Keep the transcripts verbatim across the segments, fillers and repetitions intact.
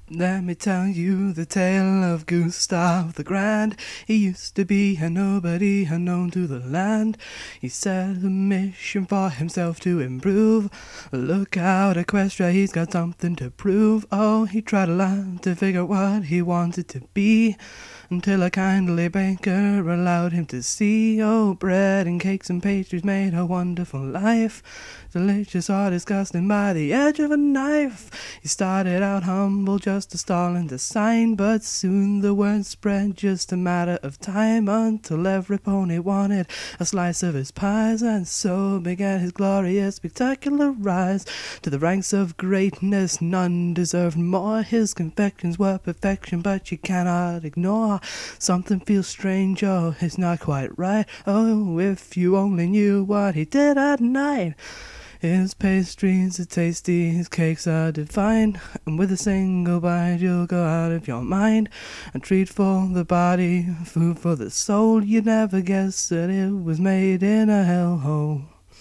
Let me tell you the tale of Gustav the Grand. He used to be a nobody unknown to the land. He set a mission for himself to improve. Look out, Equestria, he's got something to prove. Oh, he tried a lot to figure what he wanted to be, until a kindly baker allowed him to see. Oh, bread and cakes and pastries made a wonderful life, delicious or disgusting by the edge of a knife. He started out humble, just a stall and a sign, but soon the word spread, just a matter of time, until every pony wanted a slice of his pies. And so began his glorious, spectacular rise to the ranks of greatness. None deserved more. His confections were perfection, but you cannot ignore something feels strange. Oh, it's not quite right. Oh, if you only knew what he did at night. His pastries are tasty, his cakes are divine, and with a single bite you'll go out of your mind. A treat for the body, food for the soul. You'd never guess that it was made in a hellhole.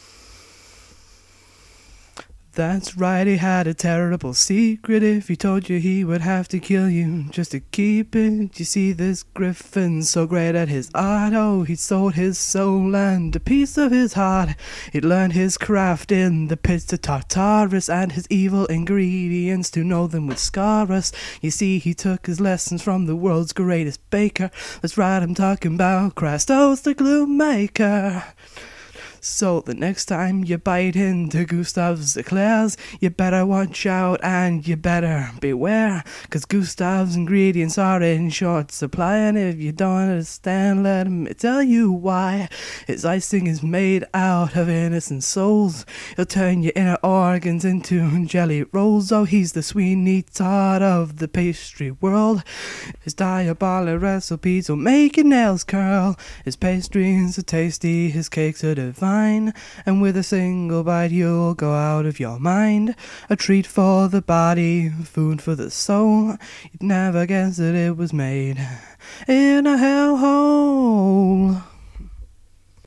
That's right, he had a terrible secret. If he told you, he would have to kill you just to keep it. You see, this griffin's so great at his art. Oh, he sold his soul and a piece of his heart. He'd learned his craft in the pits of Tartarus, and his evil ingredients, to know them would scar us. You see, he took his lessons from the world's greatest baker. That's right, I'm talking about Krastos the Glue Maker. So the next time you bite into Gustav's eclairs, you better watch out and you better beware, 'cause Gustav's ingredients are in short supply, and if you don't understand, let me tell you why. His icing is made out of innocent souls. He'll turn your inner organs into jelly rolls. Oh, he's the Sweeney Todd of the pastry world. His diabolic recipes will make your nails curl. His pastries are tasty, his cakes are divine, and with a single bite you'll go out of your mind. A treat for the body, food for the soul. You'd never guess that it was made in a hellhole.